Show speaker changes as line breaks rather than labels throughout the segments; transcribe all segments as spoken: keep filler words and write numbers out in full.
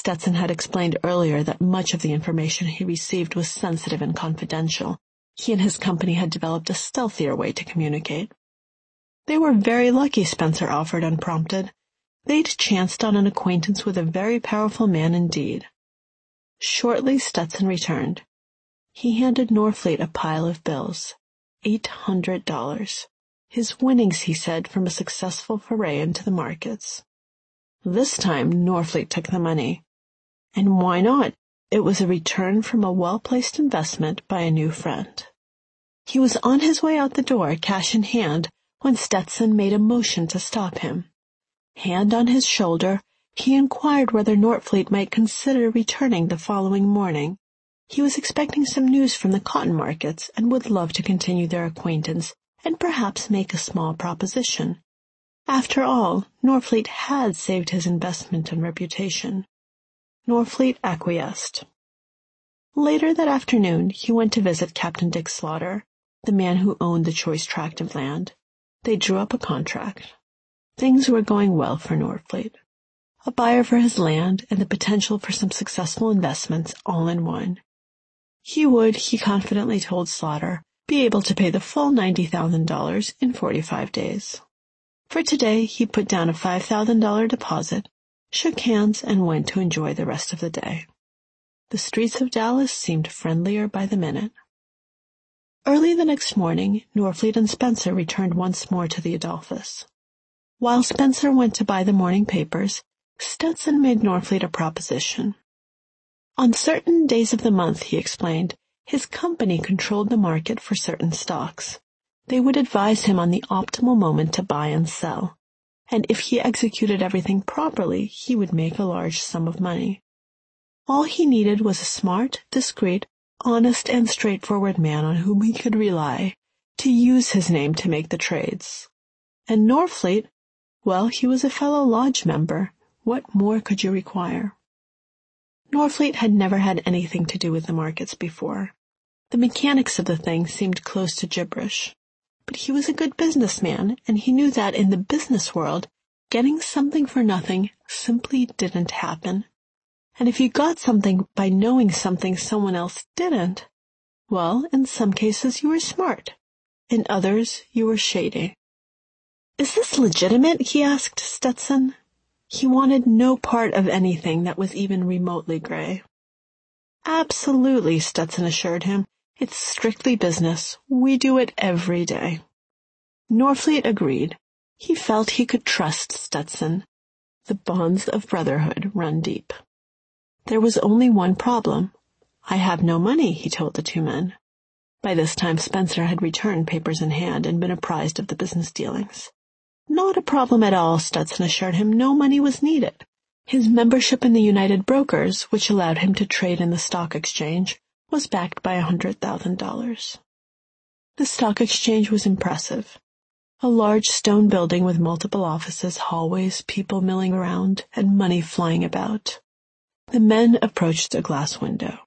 Stetson had explained earlier that much of the information he received was sensitive and confidential, he and his company had developed a stealthier way to communicate. They were very lucky, Spencer offered unprompted. They'd chanced on an acquaintance with a very powerful man indeed. Shortly, Stetson returned. He handed Norfleet a pile of bills. Eight hundred dollars. His winnings, he said, from a successful foray into the markets. This time, Norfleet took the money. And why not? It was a return from a well-placed investment by a new friend. He was on his way out the door, cash in hand, when Stetson made a motion to stop him. Hand on his shoulder, he inquired whether Norfleet might consider returning the following morning. He was expecting some news from the cotton markets and would love to continue their acquaintance and perhaps make a small proposition. After all, Norfleet had saved his investment and reputation. Norfleet acquiesced. Later that afternoon, he went to visit Captain Dick Slaughter, the man who owned the choice tract of land. They drew up a contract. Things were going well for Norfleet. A buyer for his land and the potential for some successful investments all in one. He would, he confidently told Slaughter, be able to pay the full ninety thousand dollars in forty-five days. For today, he put down a five thousand dollars deposit, shook hands, and went to enjoy the rest of the day. The streets of Dallas seemed friendlier by the minute. Early the next morning, Norfleet and Spencer returned once more to the Adolphus. While Spencer went to buy the morning papers, Stetson made Norfleet a proposition. On certain days of the month, he explained, his company controlled the market for certain stocks. They would advise him on the optimal moment to buy and sell, and if he executed everything properly, he would make a large sum of money. All he needed was a smart, discreet, honest, and straightforward man on whom he could rely, to use his name to make the trades. And Norfleet, well, he was a fellow lodge member. What more could you require? Norfleet had never had anything to do with the markets before. The mechanics of the thing seemed close to gibberish. But he was a good businessman, and he knew that in the business world, getting something for nothing simply didn't happen. And if you got something by knowing something someone else didn't, well, in some cases you were smart. In others, you were shady. "Is this legitimate?" he asked Stetson. He wanted no part of anything that was even remotely gray. "Absolutely," Stetson assured him. "It's strictly business. We do it every day." Norfleet agreed. He felt he could trust Stetson. The bonds of brotherhood run deep. There was only one problem. "I have no money," he told the two men. By this time Spencer had returned papers in hand and been apprised of the business dealings. Not a problem at all, Stetson assured him. No money was needed. His membership in the United Brokers, which allowed him to trade in the stock exchange, was backed by a hundred thousand dollars. The stock exchange was impressive. A large stone building with multiple offices, hallways, people milling around, and money flying about. The men approached a glass window.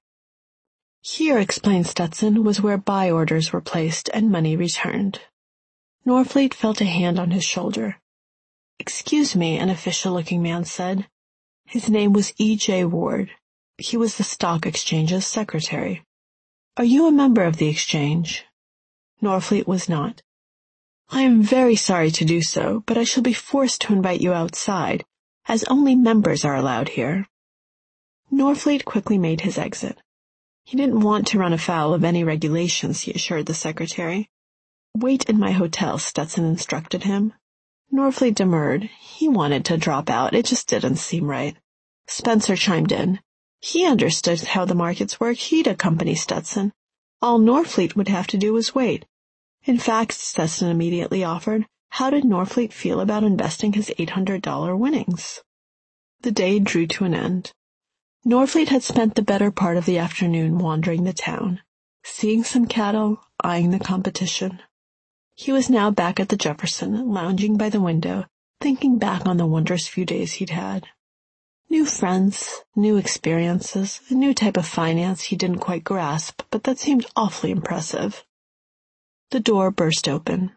Here, explained Stetson, was where buy orders were placed and money returned. Norfleet felt a hand on his shoulder. "Excuse me," an official-looking man said. His name was E J Ward. He was the stock exchange's secretary. "Are you a member of the exchange?" Norfleet was not. "I am very sorry to do so, but I shall be forced to invite you outside, as only members are allowed here." Norfleet quickly made his exit. He didn't want to run afoul of any regulations, he assured the secretary. "Wait in my hotel," Stetson instructed him. Norfleet demurred. He wanted to drop out. It just didn't seem right. Spencer chimed in. He understood how the markets work. He'd accompany Stetson. All Norfleet would have to do was wait. In fact, Stetson immediately offered, how did Norfleet feel about investing his eight hundred dollars winnings? The day drew to an end. Norfleet had spent the better part of the afternoon wandering the town, seeing some cattle, eyeing the competition. He was now back at the Jefferson, lounging by the window, thinking back on the wondrous few days he'd had. New friends, new experiences, a new type of finance he didn't quite grasp, but that seemed awfully impressive. The door burst open.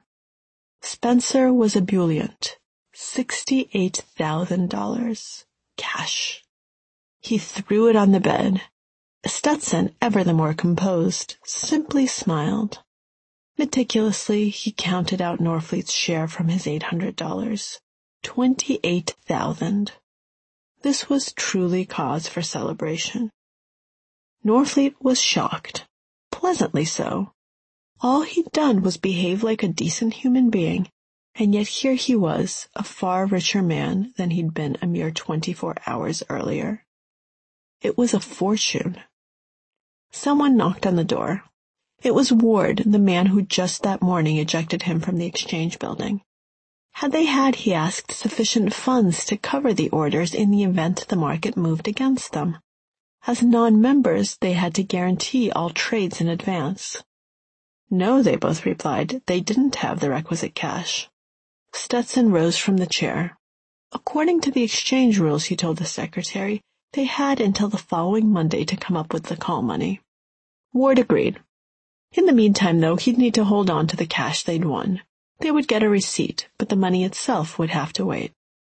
Spencer was ebullient. Sixty-eight thousand dollars. Cash. He threw it on the bed. Stetson, ever the more composed, simply smiled. Meticulously, he counted out Norfleet's share from his eight hundred dollars. Twenty-eight thousand. This was truly cause for celebration. Norfleet was shocked, pleasantly so. All he'd done was behave like a decent human being, and yet here he was, a far richer man than he'd been a mere twenty-four hours earlier. It was a fortune. Someone knocked on the door. It was Ward, the man who just that morning ejected him from the exchange building. Had they had, he asked, sufficient funds to cover the orders in the event the market moved against them? As non-members, they had to guarantee all trades in advance. No, they both replied, they didn't have the requisite cash. Stetson rose from the chair. According to the exchange rules, he told the secretary, they had until the following Monday to come up with the call money. Ward agreed. In the meantime, though, he'd need to hold on to the cash they'd won. They would get a receipt, but the money itself would have to wait.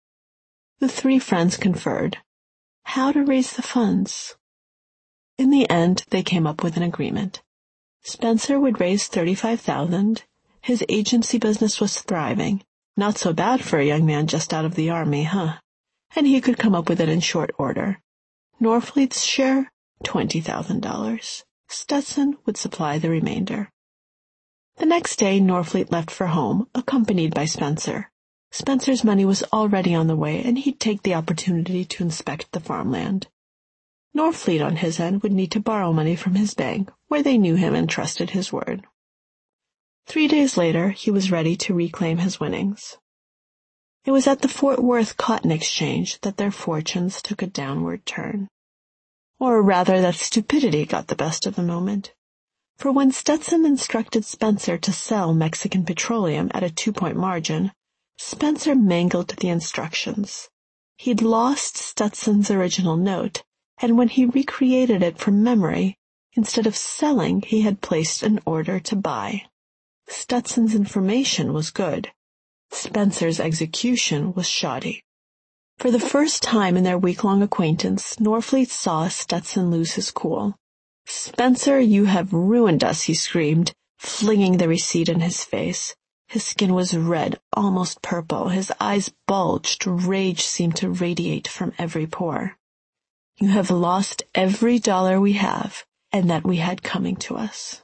The three friends conferred. How to raise the funds? In the end, they came up with an agreement. Spencer would raise thirty-five thousand dollars. His agency business was thriving. Not so bad for a young man just out of the army, huh? And he could come up with it in short order. Norfleet's share, twenty thousand dollars. Stetson would supply the remainder. The next day, Norfleet left for home, accompanied by Spencer. Spencer's money was already on the way, and he'd take the opportunity to inspect the farmland. Norfleet, on his end, would need to borrow money from his bank, where they knew him and trusted his word. Three days later, he was ready to reclaim his winnings. It was at the Fort Worth Cotton Exchange that their fortunes took a downward turn. Or rather, that stupidity got the best of the moment. For when Stetson instructed Spencer to sell Mexican Petroleum at a two-point margin, Spencer mangled the instructions. He'd lost Stetson's original note, and when he recreated it from memory, instead of selling, he had placed an order to buy. Stetson's information was good. Spencer's execution was shoddy. For the first time in their week-long acquaintance, Norfleet saw Stetson lose his cool. "Spencer, you have ruined us," he screamed, flinging the receipt in his face. His skin was red, almost purple. His eyes bulged. Rage seemed to radiate from every pore. "You have lost every dollar we have, and that we had coming to us."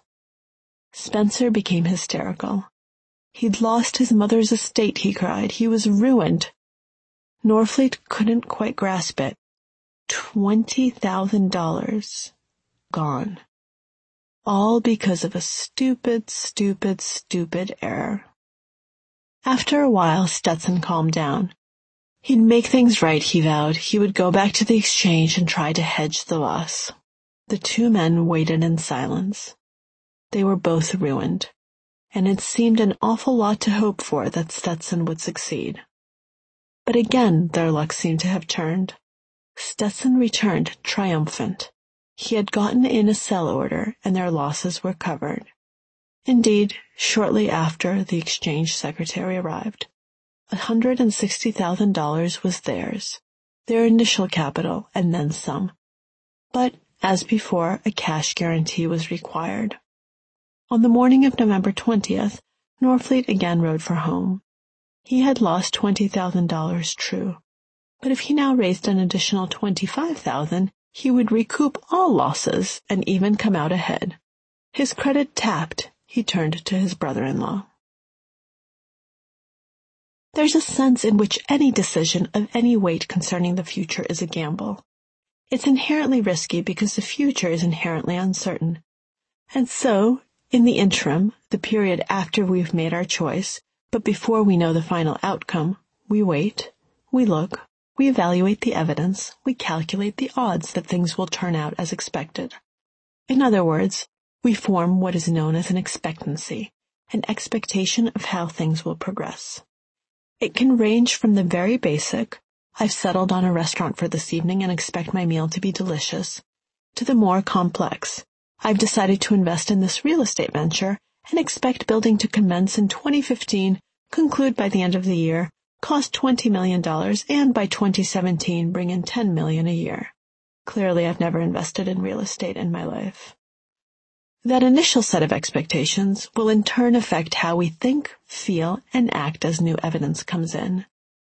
Spencer became hysterical. He'd lost his mother's estate, he cried. He was ruined. Norfleet couldn't quite grasp it. Twenty thousand dollars. Gone. All because of a stupid, stupid, stupid error. After a while, Stetson calmed down. He'd make things right, he vowed. He would go back to the exchange and try to hedge the loss. The two men waited in silence. They were both ruined, and it seemed an awful lot to hope for that Stetson would succeed. But again their luck seemed to have turned. Stetson returned triumphant. He had gotten in a sell order, and their losses were covered. Indeed, shortly after, the exchange secretary arrived. A hundred and sixty thousand dollars was theirs, their initial capital, and then some. But, as before, a cash guarantee was required. On the morning of November twentieth, Norfleet again rode for home. He had lost twenty thousand dollars, true, but if he now raised an additional twenty-five thousand dollars, he would recoup all losses and even come out ahead. His credit tapped, he turned to his brother-in-law. There's a sense in which any decision of any weight concerning the future is a gamble. It's inherently risky because the future is inherently uncertain. And so, in the interim, the period after we've made our choice, but before we know the final outcome, we wait, we look, we evaluate the evidence, we calculate the odds that things will turn out as expected. In other words, we form what is known as an expectancy, an expectation of how things will progress. It can range from the very basic, I've settled on a restaurant for this evening and expect my meal to be delicious, to the more complex, I've decided to invest in this real estate venture and expect building to commence in twenty fifteen, conclude by the end of the year, cost twenty million dollars, and by twenty seventeen bring in ten million dollars a year. Clearly, I've never invested in real estate in my life. That initial set of expectations will in turn affect how we think, feel, and act as new evidence comes in.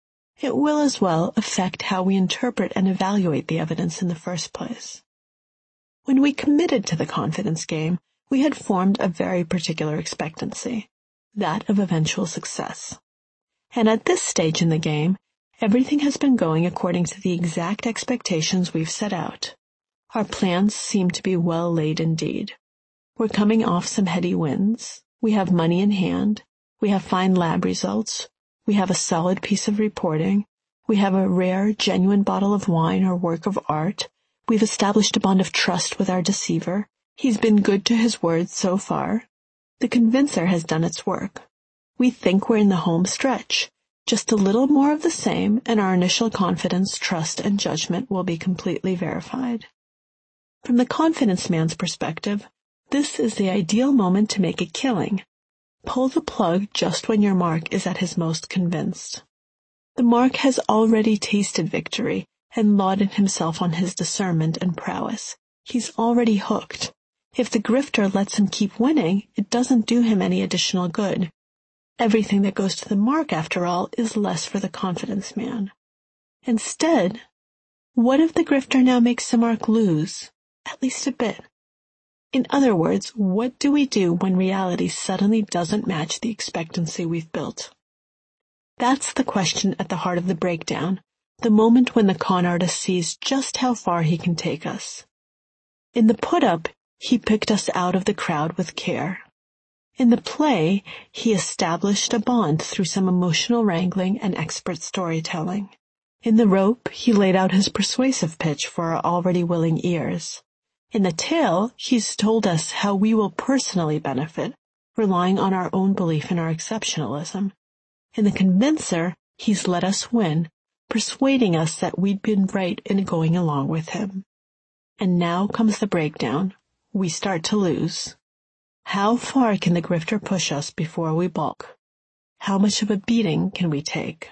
It will as well affect how we interpret and evaluate the evidence in the first place. When we committed to the confidence game, we had formed a very particular expectancy, that of eventual success. And at this stage in the game, everything has been going according to the exact expectations we've set out. Our plans seem to be well laid indeed. We're coming off some heady wins. We have money in hand. We have fine lab results. We have a solid piece of reporting. We have a rare, genuine bottle of wine or work of art. We've established a bond of trust with our deceiver. He's been good to his word so far. The convincer has done its work. We think we're in the home stretch. Just a little more of the same, and our initial confidence, trust, and judgment will be completely verified. From the confidence man's perspective, this is the ideal moment to make a killing. Pull the plug just when your mark is at his most convinced. The mark has already tasted victory and lauded himself on his discernment and prowess. He's already hooked. If the grifter lets him keep winning, it doesn't do him any additional good. Everything that goes to the mark, after all, is less for the confidence man. Instead, what if the grifter now makes the mark lose, at least a bit? In other words, what do we do when reality suddenly doesn't match the expectancy we've built? That's the question at the heart of the breakdown, the moment when the con artist sees just how far he can take us. In the put-up, he picked us out of the crowd with care. In the play, he established a bond through some emotional wrangling and expert storytelling. In the rope, he laid out his persuasive pitch for our already willing ears. In the tale, he's told us how we will personally benefit, relying on our own belief in our exceptionalism. In the convincer, he's let us win, persuading us that we'd been right in going along with him. And now comes the breakdown. We start to lose. How far can the grifter push us before we balk? How much of a beating can we take?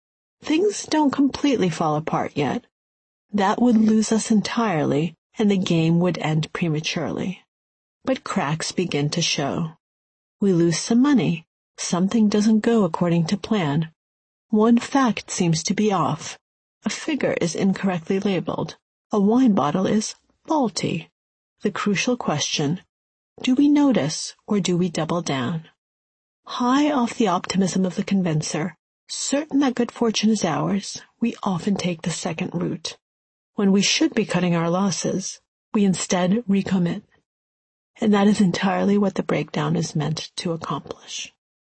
Things don't completely fall apart yet. That would lose us entirely, and the game would end prematurely. But cracks begin to show. We lose some money. Something doesn't go according to plan. One fact seems to be off. A figure is incorrectly labeled. A wine bottle is faulty. The crucial question: do we notice or do we double down? High off the optimism of the convincer, certain that good fortune is ours, we often take the second route. When we should be cutting our losses, we instead recommit. And that is entirely what the breakdown is meant to accomplish.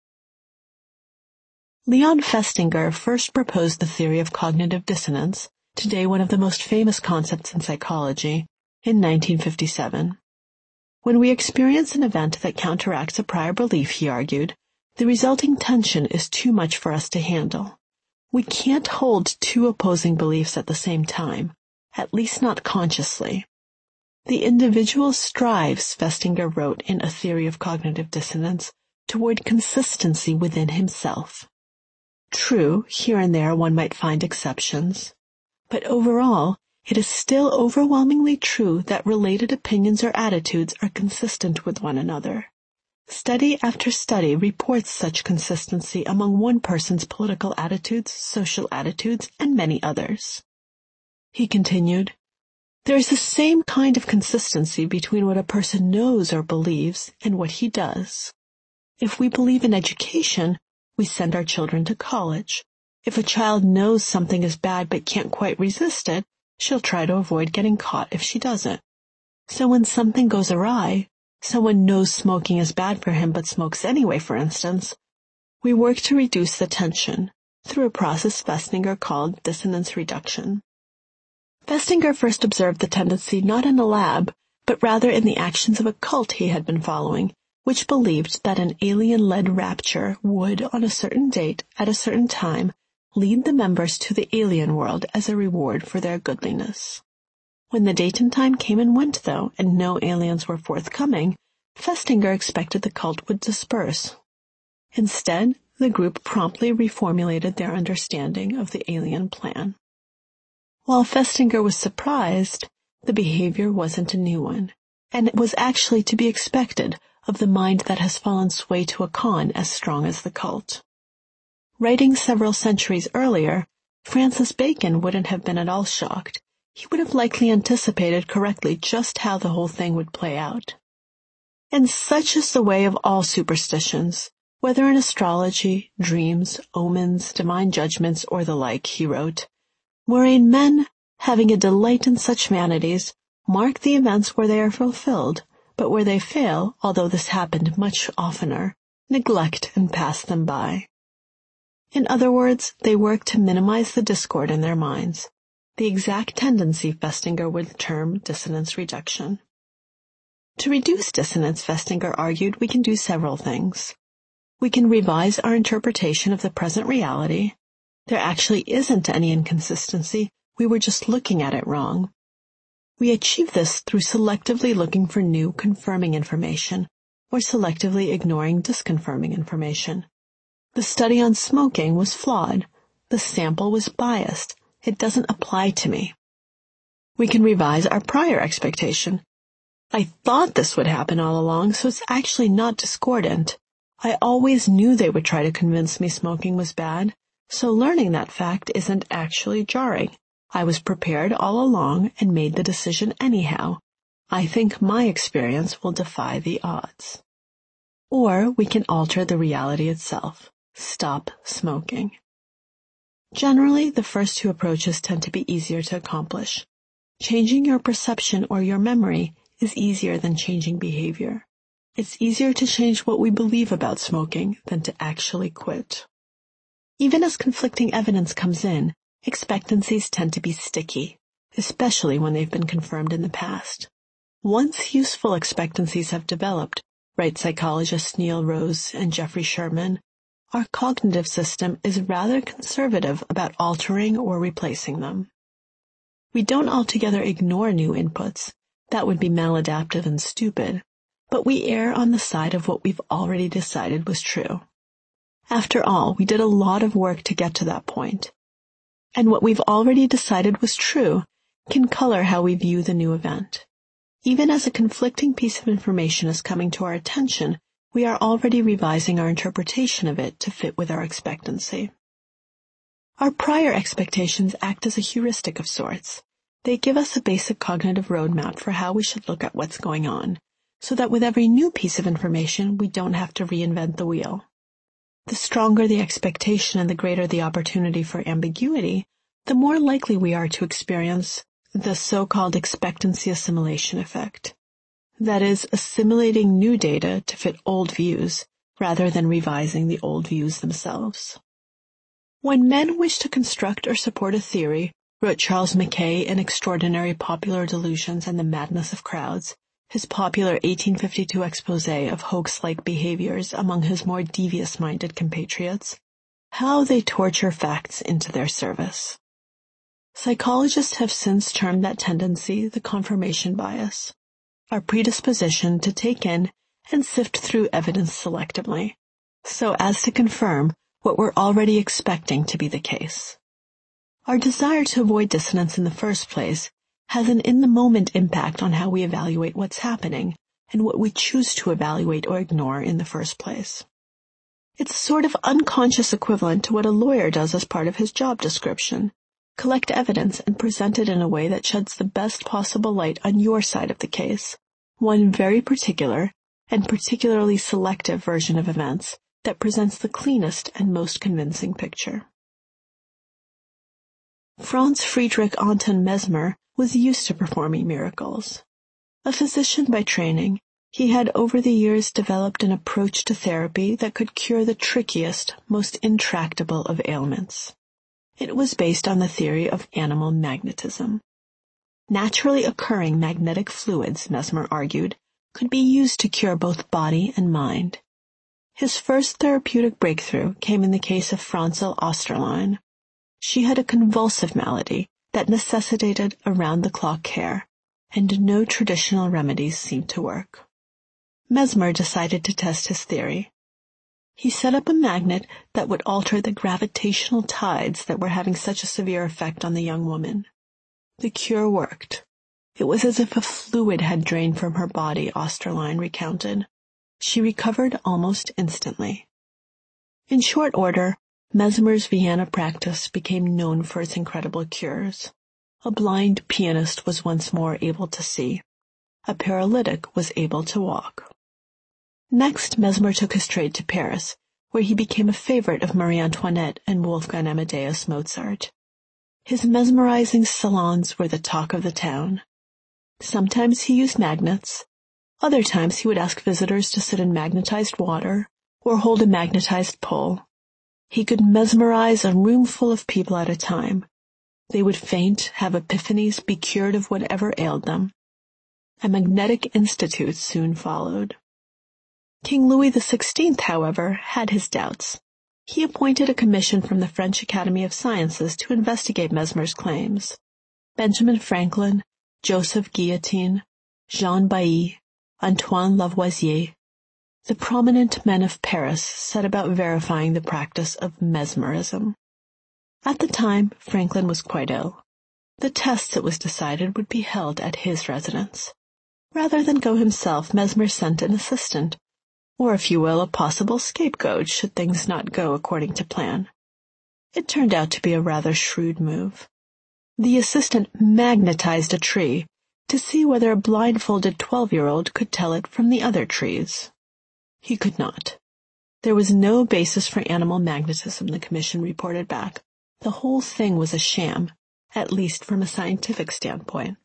Leon Festinger first proposed the theory of cognitive dissonance, today one of the most famous concepts in psychology, in nineteen fifty-seven. When we experience an event that counteracts a prior belief, he argued, the resulting tension is too much for us to handle. We can't hold two opposing beliefs at the same time, at least not consciously. The individual strives, Festinger wrote in A Theory of Cognitive Dissonance, toward consistency within himself. True, here and there one might find exceptions, but overall, it is still overwhelmingly true that related opinions or attitudes are consistent with one another. Study after study reports such consistency among one person's political attitudes, social attitudes, and many others. He continued, there is the same kind of consistency between what a person knows or believes and what he does. If we believe in education, we send our children to college. If a child knows something is bad but can't quite resist it, she'll try to avoid getting caught if she doesn't. So when something goes awry, someone knows smoking is bad for him but smokes anyway, for instance, we work to reduce the tension through a process Festinger called dissonance reduction. Festinger first observed the tendency not in a lab, but rather in the actions of a cult he had been following, which believed that an alien-led rapture would, on a certain date, at a certain time, lead the members to the alien world as a reward for their goodliness. When the date and time came and went, though, and no aliens were forthcoming, Festinger expected the cult would disperse. Instead, the group promptly reformulated their understanding of the alien plan. While Festinger was surprised, The behavior wasn't a new one, and it was actually to be expected of the mind that has fallen sway to a con as strong as the cult. Writing several centuries earlier, Francis Bacon wouldn't have been at all shocked. He would have likely anticipated correctly just how the whole thing would play out. And such is the way of all superstitions, whether in astrology, dreams, omens, divine judgments, or the like, he wrote, wherein men, having a delight in such vanities, mark the events where they are fulfilled, but where they fail, although this happened much oftener, neglect and pass them by. In other words, they work to minimize the discord in their minds, the exact tendency Festinger would term dissonance reduction. To reduce dissonance, Festinger argued, we can do several things. We can revise our interpretation of the present reality. There actually isn't any inconsistency, we were just looking at it wrong. We achieve this through selectively looking for new, confirming information, or selectively ignoring disconfirming information. The study on smoking was flawed. The sample was biased. It doesn't apply to me. We can revise our prior expectation. I thought this would happen all along, so it's actually not discordant. I always knew they would try to convince me smoking was bad, so learning that fact isn't actually jarring. I was prepared all along and made the decision anyhow. I think my experience will defy the odds. Or we can alter the reality itself. Stop smoking. Generally, the first two approaches tend to be easier to accomplish. Changing your perception or your memory is easier than changing behavior. It's easier to change what we believe about smoking than to actually quit. Even as conflicting evidence comes in, expectancies tend to be sticky, especially when they've been confirmed in the past. Once useful expectancies have developed, write psychologists Neil Rose and Jeffrey Sherman, our cognitive system is rather conservative about altering or replacing them. We don't altogether ignore new inputs. That would be maladaptive and stupid. But we err on the side of what we've already decided was true. After all, we did a lot of work to get to that point. And what we've already decided was true can color how we view the new event. Even as a conflicting piece of information is coming to our attention, we are already revising our interpretation of it to fit with our expectancy. Our prior expectations act as a heuristic of sorts. They give us a basic cognitive roadmap for how we should look at what's going on, so that with every new piece of information, we don't have to reinvent the wheel. The stronger the expectation and the greater the opportunity for ambiguity, the more likely we are to experience the so-called expectancy assimilation effect. That is, assimilating new data to fit old views, rather than revising the old views themselves. When men wish to construct or support a theory, wrote Charles Mackay in Extraordinary Popular Delusions and the Madness of Crowds, his popular eighteen fifty-two expose of hoax-like behaviors among his more devious-minded compatriots, how they torture facts into their service. Psychologists have since termed that tendency the confirmation bias, our predisposition to take in and sift through evidence selectively, so as to confirm what we're already expecting to be the case. Our desire to avoid dissonance in the first place has an in-the-moment impact on how we evaluate what's happening and what we choose to evaluate or ignore in the first place. It's a sort of unconscious equivalent to what a lawyer does as part of his job description: collect evidence and present it in a way that sheds the best possible light on your side of the case, one very particular and particularly selective version of events that presents the cleanest and most convincing picture. Franz Friedrich Anton Mesmer was used to performing miracles. A physician by training, he had over the years developed an approach to therapy that could cure the trickiest, most intractable of ailments. It was based on the theory of animal magnetism. Naturally occurring magnetic fluids, Mesmer argued, could be used to cure both body and mind. His first therapeutic breakthrough came in the case of Franzl Osterlein. She had a convulsive malady that necessitated around-the-clock care, and no traditional remedies seemed to work. Mesmer decided to test his theory. He set up a magnet that would alter the gravitational tides that were having such a severe effect on the young woman. The cure worked. It was as if a fluid had drained from her body, Osterlein recounted. She recovered almost instantly. In short order, Mesmer's Vienna practice became known for its incredible cures. A blind pianist was once more able to see. A paralytic was able to walk. Next, Mesmer took his trade to Paris, where he became a favorite of Marie Antoinette and Wolfgang Amadeus Mozart. His mesmerizing salons were the talk of the town. Sometimes he used magnets. Other times he would ask visitors to sit in magnetized water or hold a magnetized pole. He could mesmerize a room full of people at a time. They would faint, have epiphanies, be cured of whatever ailed them. A magnetic institute soon followed. King Louis the Sixteenth, however, had his doubts. He appointed a commission from the French Academy of Sciences to investigate Mesmer's claims. Benjamin Franklin, Joseph Guillotin, Jean Bailly, Antoine Lavoisier, the prominent men of Paris set about verifying the practice of mesmerism. At the time, Franklin was quite ill. The tests, it was decided, would be held at his residence. Rather than go himself, Mesmer sent an assistant, or, if you will, a possible scapegoat should things not go according to plan. It turned out to be a rather shrewd move. The assistant magnetized a tree to see whether a blindfolded twelve-year-old could tell it from the other trees. He could not. There was no basis for animal magnetism, the commission reported back. The whole thing was a sham, at least from a scientific standpoint.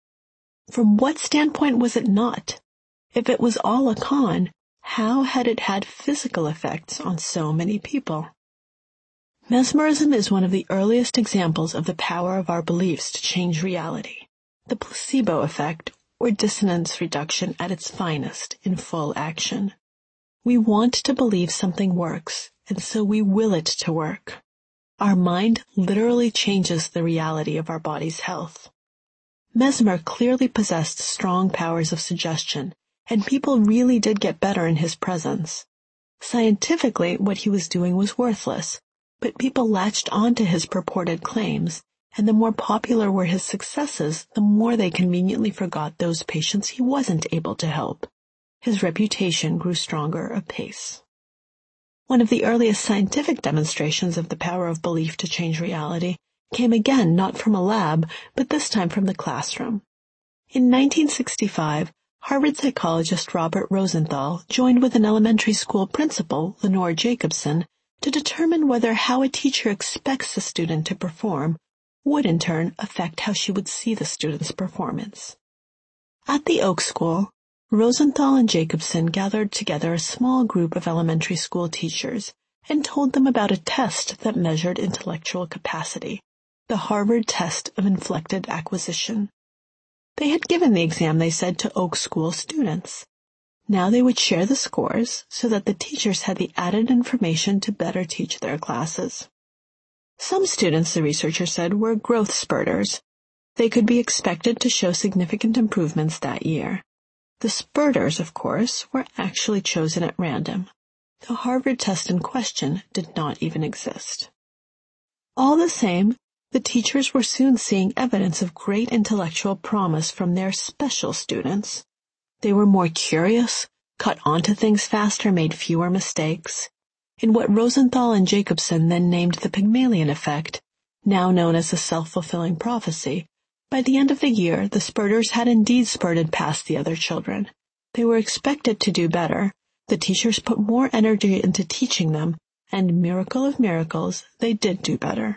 From what standpoint was it not? If it was all a con, how had it had physical effects on so many people? Mesmerism is one of the earliest examples of the power of our beliefs to change reality. The placebo effect, or dissonance reduction at its finest, in full action. We want to believe something works, and so we will it to work. Our mind literally changes the reality of our body's health. Mesmer clearly possessed strong powers of suggestion, and people really did get better in his presence. Scientifically, what he was doing was worthless, but people latched onto his purported claims, and the more popular were his successes, the more they conveniently forgot those patients he wasn't able to help. His reputation grew stronger apace. One of the earliest scientific demonstrations of the power of belief to change reality came again not from a lab, but this time from the classroom. In nineteen sixty-five, Harvard psychologist Robert Rosenthal joined with an elementary school principal, Lenore Jacobson, to determine whether how a teacher expects a student to perform would in turn affect how she would see the student's performance. At the Oak School, Rosenthal and Jacobson gathered together a small group of elementary school teachers and told them about a test that measured intellectual capacity, the Harvard Test of Inflected Acquisition. They had given the exam, they said, to Oak School students. Now they would share the scores so that the teachers had the added information to better teach their classes. Some students, the researcher said, were growth spurters. They could be expected to show significant improvements that year. The spurters, of course, were actually chosen at random. The Harvard test in question did not even exist. All the same, the teachers were soon seeing evidence of great intellectual promise from their special students. They were more curious, caught onto things faster, made fewer mistakes. In what Rosenthal and Jacobson then named the Pygmalion effect, now known as the self-fulfilling prophecy, by the end of the year, the spurters had indeed spurted past the other children. They were expected to do better. The teachers put more energy into teaching them, and miracle of miracles, they did do better.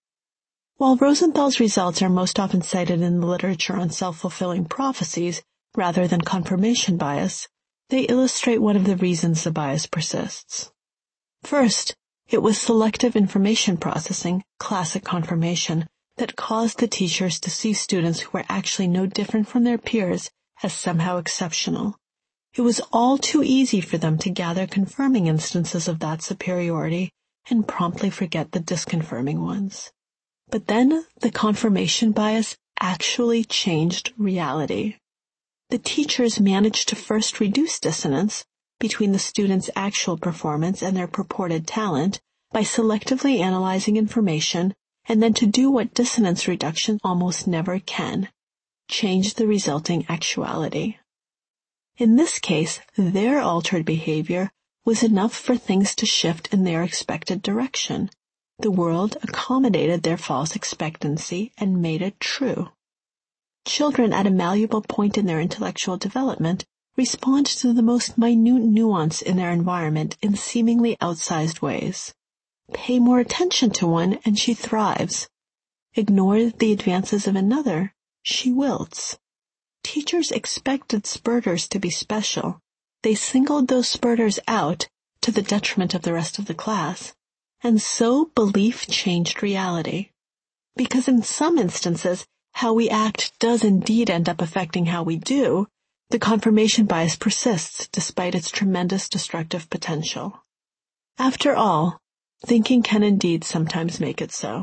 While Rosenthal's results are most often cited in the literature on self-fulfilling prophecies rather than confirmation bias, they illustrate one of the reasons the bias persists. First, it was selective information processing, classic confirmation, that caused the teachers to see students who were actually no different from their peers as somehow exceptional. It was all too easy for them to gather confirming instances of that superiority and promptly forget the disconfirming ones. But then the confirmation bias actually changed reality. The teachers managed to first reduce dissonance between the students' actual performance and their purported talent by selectively analyzing information, and then to do what dissonance reduction almost never can, changed the resulting actuality. In this case, their altered behavior was enough for things to shift in their expected direction. The world accommodated their false expectancy and made it true. Children at a malleable point in their intellectual development respond to the most minute nuance in their environment in seemingly outsized ways. Pay more attention to one and she thrives. Ignore the advances of another, she wilts. Teachers expected spurters to be special. They singled those spurters out to the detriment of the rest of the class. And so belief changed reality. Because in some instances, how we act does indeed end up affecting how we do, the confirmation bias persists despite its tremendous destructive potential. After all, thinking can indeed sometimes make it so.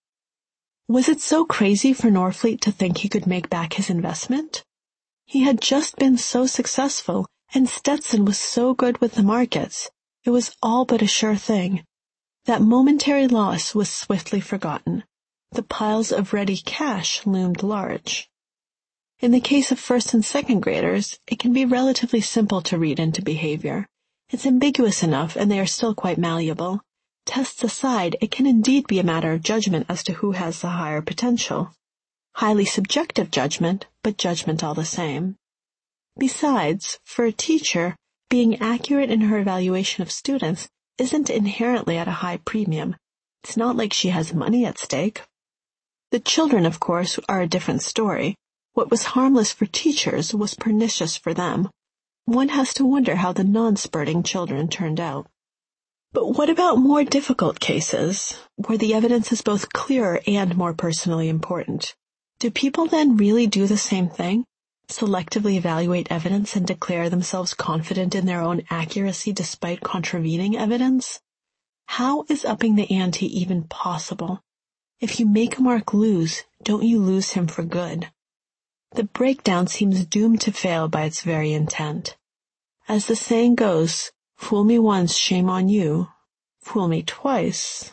Was it so crazy for Norfleet to think he could make back his investment? He had just been so successful, and Stetson was so good with the markets. It was all but a sure thing. That momentary loss was swiftly forgotten. The piles of ready cash loomed large. In the case of first and second graders, it can be relatively simple to read into behavior. It's ambiguous enough, and they are still quite malleable. Tests aside, it can indeed be a matter of judgment as to who has the higher potential. Highly subjective judgment, but judgment all the same. Besides, for a teacher, being accurate in her evaluation of students isn't inherently at a high premium. It's not like she has money at stake. The children, of course, are a different story. What was harmless for teachers was pernicious for them. One has to wonder how the non-spurting children turned out. But what about more difficult cases, where the evidence is both clearer and more personally important? Do people then really do the same thing? Selectively evaluate evidence and declare themselves confident in their own accuracy despite contravening evidence? How is upping the ante even possible? If you make Mark lose, don't you lose him for good? The breakdown seems doomed to fail by its very intent. As the saying goes, fool me once, shame on you. Fool me twice.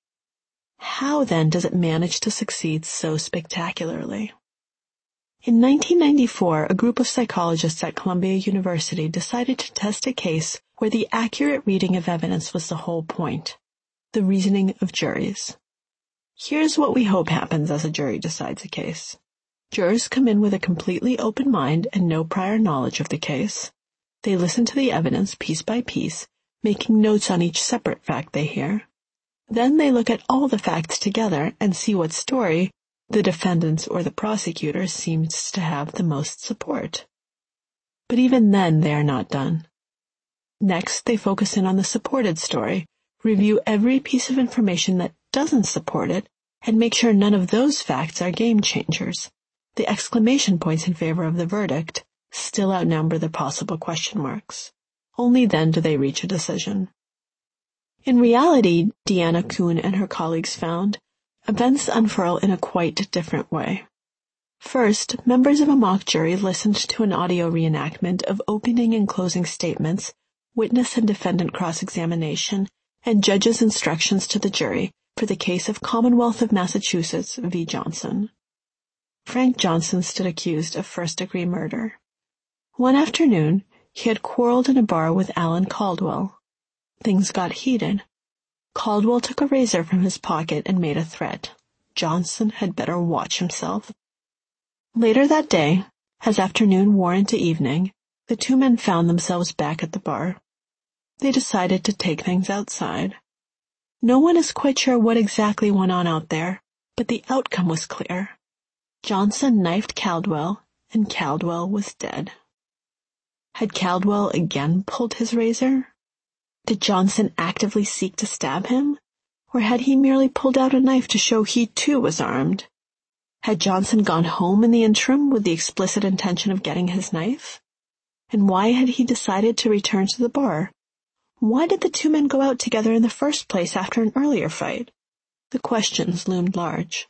How, then, does it manage to succeed so spectacularly? In nineteen ninety-four, a group of psychologists at Columbia University decided to test a case where the accurate reading of evidence was the whole point, the reasoning of juries. Here's what we hope happens as a jury decides a case. Jurors come in with a completely open mind and no prior knowledge of the case. They listen to the evidence piece by piece, making notes on each separate fact they hear. Then they look at all the facts together and see what story the defendant or the prosecutor seems to have the most support. But even then they are not done. Next, they focus in on the supported story, review every piece of information that doesn't support it, and make sure none of those facts are game changers. The exclamation points in favor of the verdict still outnumber the possible question marks. Only then do they reach a decision. In reality, Deanna Kuhn and her colleagues found, events unfurl in a quite different way. First, members of a mock jury listened to an audio reenactment of opening and closing statements, witness and defendant cross-examination, and judges' instructions to the jury for the case of Commonwealth of Massachusetts v. Johnson. Frank Johnson stood accused of first-degree murder. One afternoon, he had quarreled in a bar with Alan Caldwell. Things got heated. Caldwell took a razor from his pocket and made a threat. Johnson had better watch himself. Later that day, as afternoon wore into evening, the two men found themselves back at the bar. They decided to take things outside. No one is quite sure what exactly went on out there, but the outcome was clear. Johnson knifed Caldwell, and Caldwell was dead. Had Caldwell again pulled his razor? Did Johnson actively seek to stab him? Or had he merely pulled out a knife to show he too was armed? Had Johnson gone home in the interim with the explicit intention of getting his knife? And why had he decided to return to the bar? Why did the two men go out together in the first place after an earlier fight? The questions loomed large.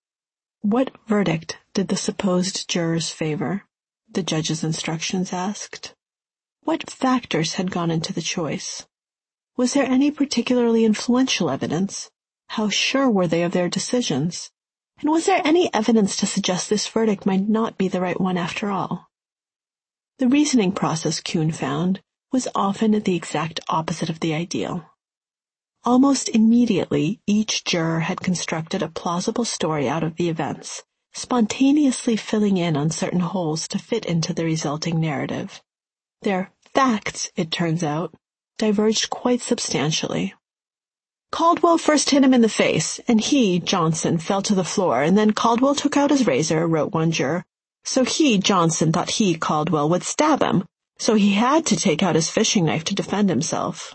What verdict did the supposed jurors favor? The judge's instructions asked. What factors had gone into the choice? Was there any particularly influential evidence? How sure were they of their decisions? And was there any evidence to suggest this verdict might not be the right one after all? The reasoning process Kuhn found was often the exact opposite of the ideal. Almost immediately, each juror had constructed a plausible story out of the events, spontaneously filling in on certain holes to fit into the resulting narrative. Their facts, it turns out, diverged quite substantially. Caldwell first hit him in the face, and he, Johnson, fell to the floor, and then Caldwell took out his razor, wrote one juror. So he, Johnson, thought he, Caldwell, would stab him, so he had to take out his fishing knife to defend himself.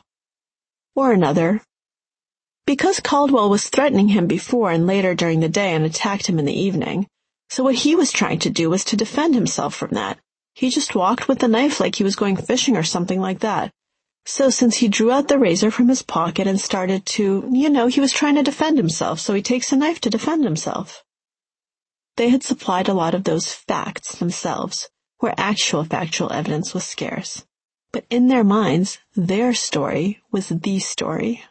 Or another. Because Caldwell was threatening him before and later during the day and attacked him in the evening, so what he was trying to do was to defend himself from that. He just walked with the knife like he was going fishing or something like that. So since he drew out the razor from his pocket and started to, you know, he was trying to defend himself, so he takes a knife to defend himself. They had supplied a lot of those facts themselves, where actual factual evidence was scarce. But in their minds, their story was the story.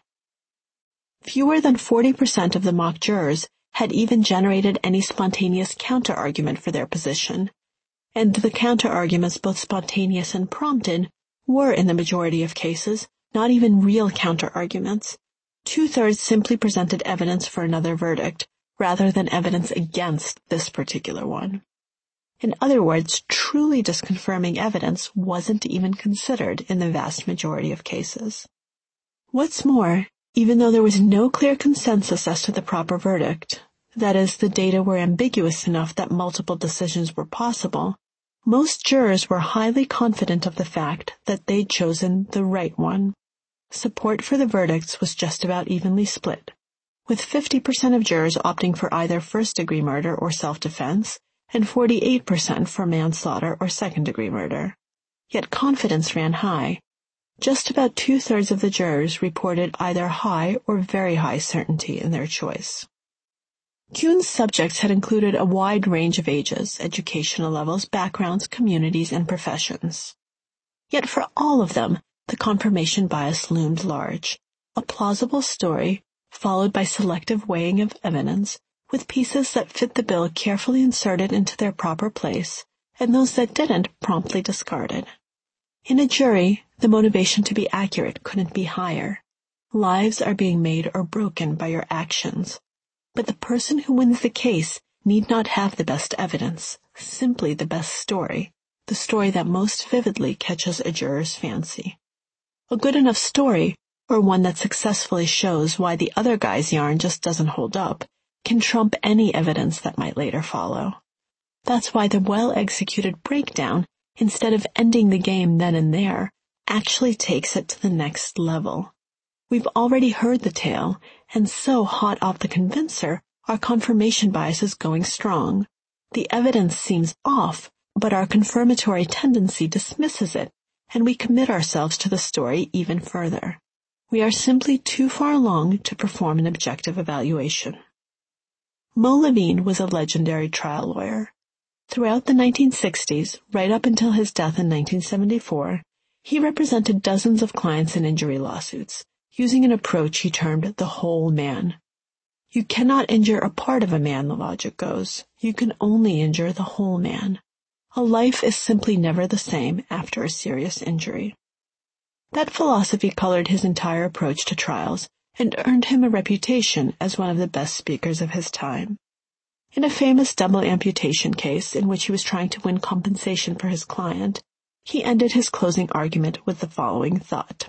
Fewer than forty percent of the mock jurors had even generated any spontaneous counter-argument for their position, and the counter-arguments, both spontaneous and prompted, were, in the majority of cases, not even real counter-arguments. Two-thirds simply presented evidence for another verdict, rather than evidence against this particular one. In other words, truly disconfirming evidence wasn't even considered in the vast majority of cases. What's more, even though there was no clear consensus as to the proper verdict, that is, the data were ambiguous enough that multiple decisions were possible, most jurors were highly confident of the fact that they'd chosen the right one. Support for the verdicts was just about evenly split, with fifty percent of jurors opting for either first-degree murder or self-defense, and forty-eight percent for manslaughter or second-degree murder. Yet confidence ran high. Just about two-thirds of the jurors reported either high or very high certainty in their choice. Kuhn's subjects had included a wide range of ages, educational levels, backgrounds, communities, and professions. Yet for all of them, the confirmation bias loomed large. A plausible story, followed by selective weighing of evidence, with pieces that fit the bill carefully inserted into their proper place, and those that didn't promptly discarded. In a jury, the motivation to be accurate couldn't be higher. Lives are being made or broken by your actions. But the person who wins the case need not have the best evidence, simply the best story, the story that most vividly catches a juror's fancy. A good enough story, or one that successfully shows why the other guy's yarn just doesn't hold up, can trump any evidence that might later follow. That's why the well-executed breakdown, instead of ending the game then and there, actually takes it to the next level. We've already heard the tale, and so hot off the convincer, our confirmation bias is going strong. The evidence seems off, but our confirmatory tendency dismisses it, and we commit ourselves to the story even further. We are simply too far along to perform an objective evaluation. Mo Levine was a legendary trial lawyer. Throughout the nineteen sixties, right up until his death in nineteen seventy-four, he represented dozens of clients in injury lawsuits, using an approach he termed the whole man. You cannot injure a part of a man, the logic goes. You can only injure the whole man. A life is simply never the same after a serious injury. That philosophy colored his entire approach to trials and earned him a reputation as one of the best speakers of his time. In a famous double amputation case in which he was trying to win compensation for his client, he ended his closing argument with the following thought.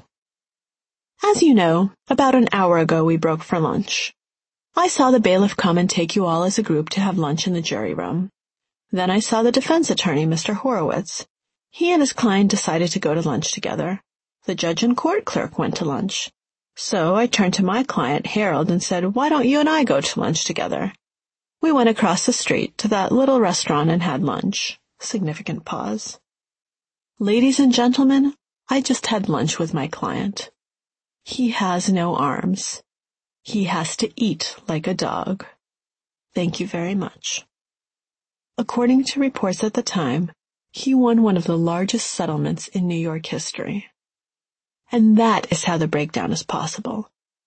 As you know, about an hour ago we broke for lunch. I saw the bailiff come and take you all as a group to have lunch in the jury room. Then I saw the defense attorney, Mister Horowitz. He and his client decided to go to lunch together. The judge and court clerk went to lunch. So I turned to my client, Harold, and said, why don't you and I go to lunch together? We went across the street to that little restaurant and had lunch. Significant pause. Ladies and gentlemen, I just had lunch with my client. He has no arms. He has to eat like a dog. Thank you very much. According to reports at the time, he won one of the largest settlements in New York history. And that is how the breakdown is possible.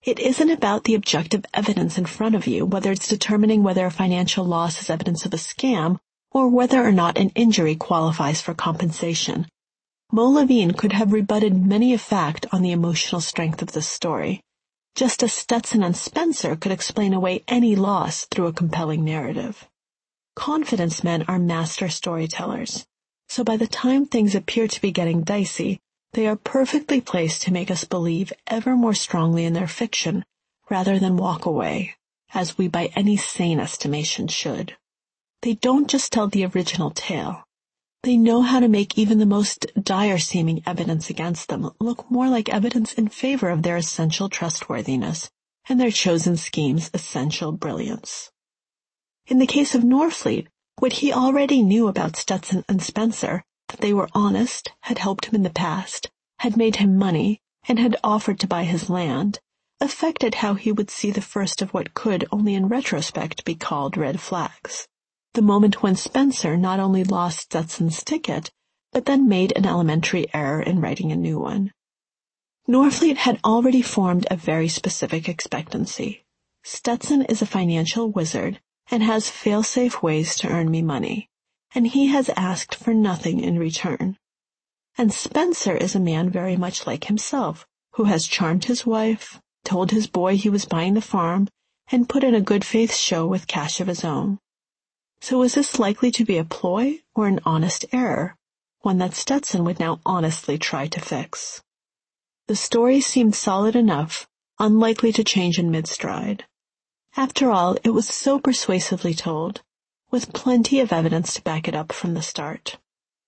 It isn't about the objective evidence in front of you, whether it's determining whether a financial loss is evidence of a scam or whether or not an injury qualifies for compensation. Mo Levine could have rebutted many a fact on the emotional strength of this story, just as Stetson and Spencer could explain away any loss through a compelling narrative. Confidence men are master storytellers, so by the time things appear to be getting dicey, they are perfectly placed to make us believe ever more strongly in their fiction rather than walk away, as we by any sane estimation should. They don't just tell the original tale. They know how to make even the most dire-seeming evidence against them look more like evidence in favor of their essential trustworthiness and their chosen scheme's essential brilliance. In the case of Norfleet, what he already knew about Stetson and Spencer, that they were honest, had helped him in the past, had made him money, and had offered to buy his land, affected how he would see the first of what could only in retrospect be called red flags. The moment when Spencer not only lost Stetson's ticket, but then made an elementary error in writing a new one. Norfleet had already formed a very specific expectancy. Stetson is a financial wizard and has fail-safe ways to earn me money, and he has asked for nothing in return. And Spencer is a man very much like himself, who has charmed his wife, told his boy he was buying the farm, and put in a good faith show with cash of his own. So was this likely to be a ploy or an honest error, one that Stetson would now honestly try to fix? The story seemed solid enough, unlikely to change in mid-stride. After all, it was so persuasively told, with plenty of evidence to back it up from the start.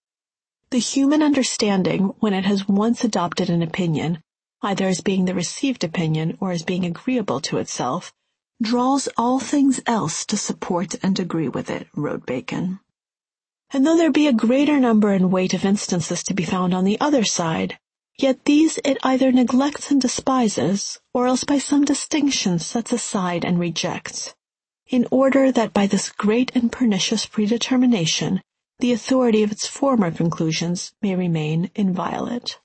The human understanding, when it has once adopted an opinion, either as being the received opinion or as being agreeable to itself, draws all things else to support and agree with it, wrote Bacon. And though there be a greater number and weight of instances to be found on the other side, yet these it either neglects and despises, or else by some distinction sets aside and rejects, in order that by this great and pernicious predetermination the authority of its former conclusions may remain inviolate.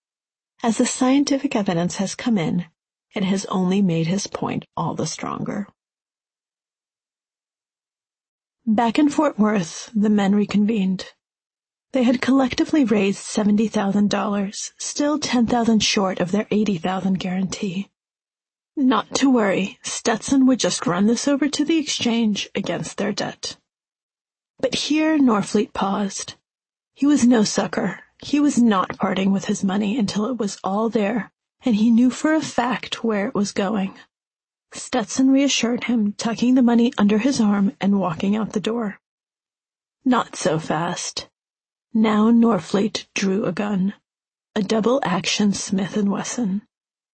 As the scientific evidence has come in, it has only made his point all the stronger. Back in Fort Worth, the men reconvened. They had collectively raised seventy thousand dollars, still ten thousand dollars short of their eighty thousand dollars guarantee. Not to worry, Stetson would just run this over to the exchange against their debt. But here Norfleet paused. He was no sucker. He was not parting with his money until it was all there, and he knew for a fact where it was going. Stetson reassured him, tucking the money under his arm and walking out the door. Not so fast. Now Norfleet drew a gun, a double-action Smith and Wesson.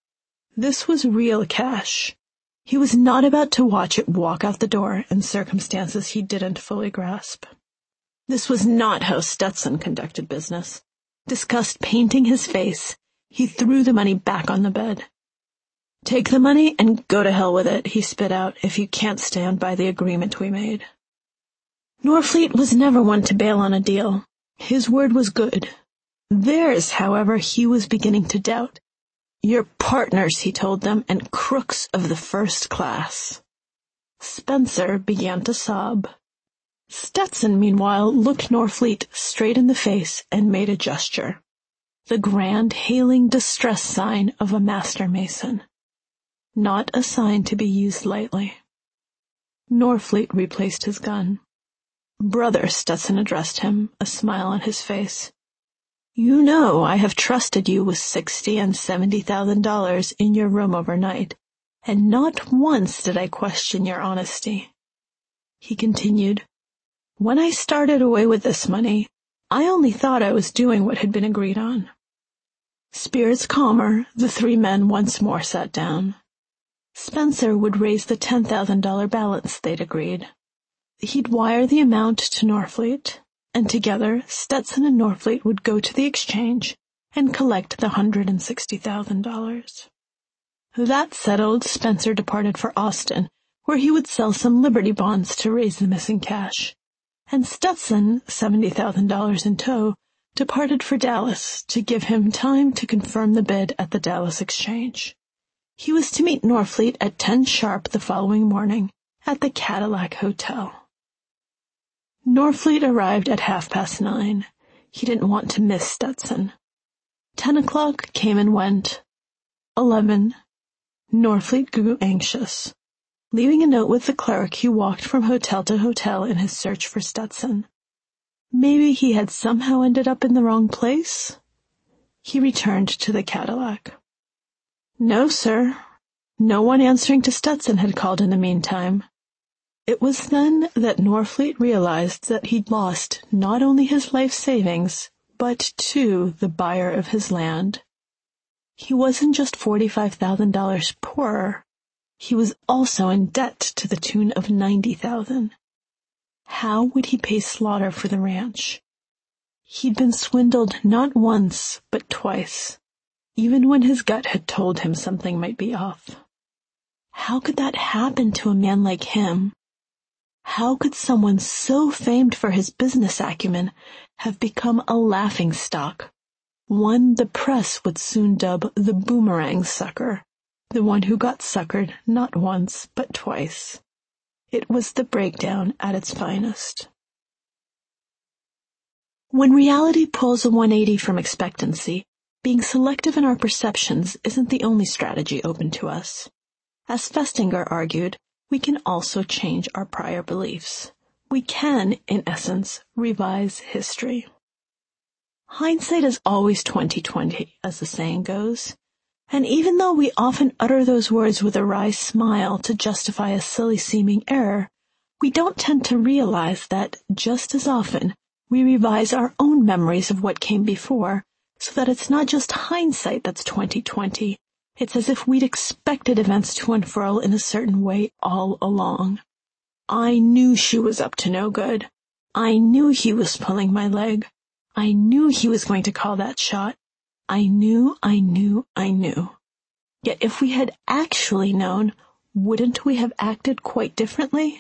This was real cash. He was not about to watch it walk out the door in circumstances he didn't fully grasp. This was not how Stetson conducted business. Disgust painting his face, he threw the money back on the bed. "Take the money and go to hell with it," he spit out, "if you can't stand by the agreement we made." Norfleet was never one to bail on a deal. His word was good. Theirs, however, he was beginning to doubt. "You're partners," he told them, "and crooks of the first class." Spencer began to sob. Stetson, meanwhile, looked Norfleet straight in the face and made a gesture, the grand hailing distress sign of a master mason. Not a sign to be used lightly. Norfleet replaced his gun. "Brother," Stetson addressed him, a smile on his face, "you know I have trusted you with sixty and seventy thousand dollars in your room overnight, and not once did I question your honesty." He continued, "When I started away with this money, I only thought I was doing what had been agreed on." Spirits calmer, the three men once more sat down. Spencer would raise the ten thousand dollars balance they'd agreed. He'd wire the amount to Norfleet, and together Stetson and Norfleet would go to the exchange and collect the one hundred sixty thousand dollars. That settled, Spencer departed for Austin, where he would sell some Liberty bonds to raise the missing cash, and Stetson, seventy thousand dollars in tow, departed for Dallas to give him time to confirm the bid at the Dallas exchange. He was to meet Norfleet at ten sharp the following morning at the Cadillac Hotel. Norfleet arrived at half past nine. He didn't want to miss Stetson. Ten o'clock came and went. Eleven. Norfleet grew anxious. Leaving a note with the clerk, he walked from hotel to hotel in his search for Stetson. Maybe he had somehow ended up in the wrong place? He returned to the Cadillac. No, sir. No one answering to Stetson had called in the meantime. It was then that Norfleet realized that he'd lost not only his life savings, but, too, the buyer of his land. He wasn't just forty-five thousand dollars poorer. He was also in debt to the tune of ninety thousand dollars. How would he pay Slaughter for the ranch? He'd been swindled not once, but twice, even when his gut had told him something might be off. How could that happen to a man like him? How could someone so famed for his business acumen have become a laughingstock, one the press would soon dub the boomerang sucker, the one who got suckered not once but twice? It was the breakdown at its finest. When reality pulls a one eighty from expectancy, being selective in our perceptions isn't the only strategy open to us. As Festinger argued, we can also change our prior beliefs. We can, in essence, revise history. Hindsight is always twenty twenty, as the saying goes. And even though we often utter those words with a wry smile to justify a silly-seeming error, we don't tend to realize that, just as often, we revise our own memories of what came before, so that it's not just hindsight that's twenty twenty. It's as if we'd expected events to unfurl in a certain way all along. I knew she was up to no good. I knew he was pulling my leg. I knew he was going to call that shot. I knew, I knew, I knew. Yet if we had actually known, wouldn't we have acted quite differently?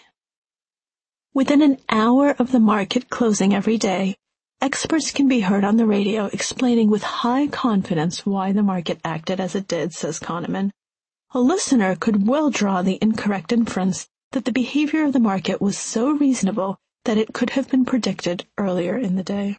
Within an hour of the market closing every day, experts can be heard on the radio explaining with high confidence why the market acted as it did, says Kahneman. A listener could well draw the incorrect inference that the behavior of the market was so reasonable that it could have been predicted earlier in the day.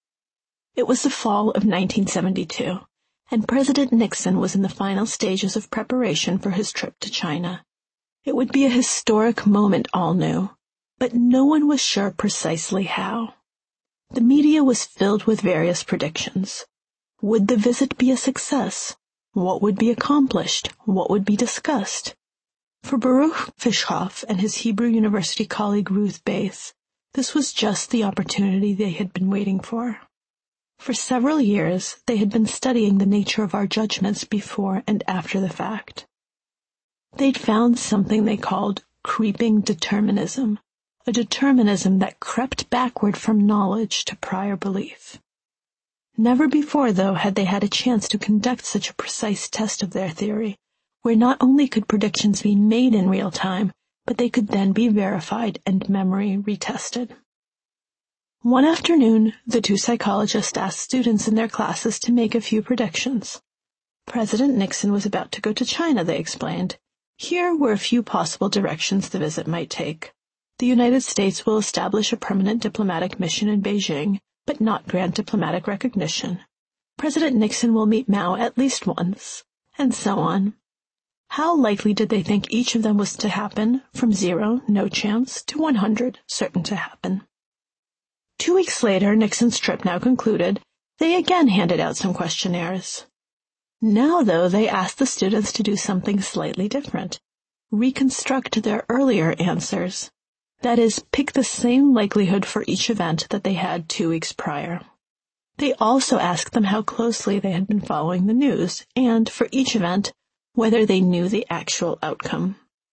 It was the fall of nineteen seventy-two, and President Nixon was in the final stages of preparation for his trip to China. It would be a historic moment, all knew, but no one was sure precisely how. The media was filled with various predictions. Would the visit be a success? What would be accomplished? What would be discussed? For Baruch Fischhoff and his Hebrew University colleague Ruth Bath, this was just the opportunity they had been waiting for. For several years, they had been studying the nature of our judgments before and after the fact. They'd found something they called creeping determinism, a determinism that crept backward from knowledge to prior belief. Never before, though, had they had a chance to conduct such a precise test of their theory, where not only could predictions be made in real time, but they could then be verified and memory retested. One afternoon, the two psychologists asked students in their classes to make a few predictions. President Nixon was about to go to China, they explained. Here were a few possible directions the visit might take. The United States will establish a permanent diplomatic mission in Beijing, but not grant diplomatic recognition. President Nixon will meet Mao at least once, and so on. How likely did they think each of them was to happen, from zero, no chance, to one hundred, certain to happen? Two weeks later, Nixon's trip now concluded, they again handed out some questionnaires. Now, though, they asked the students to do something slightly different. Reconstruct their earlier answers. That is, pick the same likelihood for each event that they had two weeks prior. They also asked them how closely they had been following the news, and, for each event, whether they knew the actual outcome.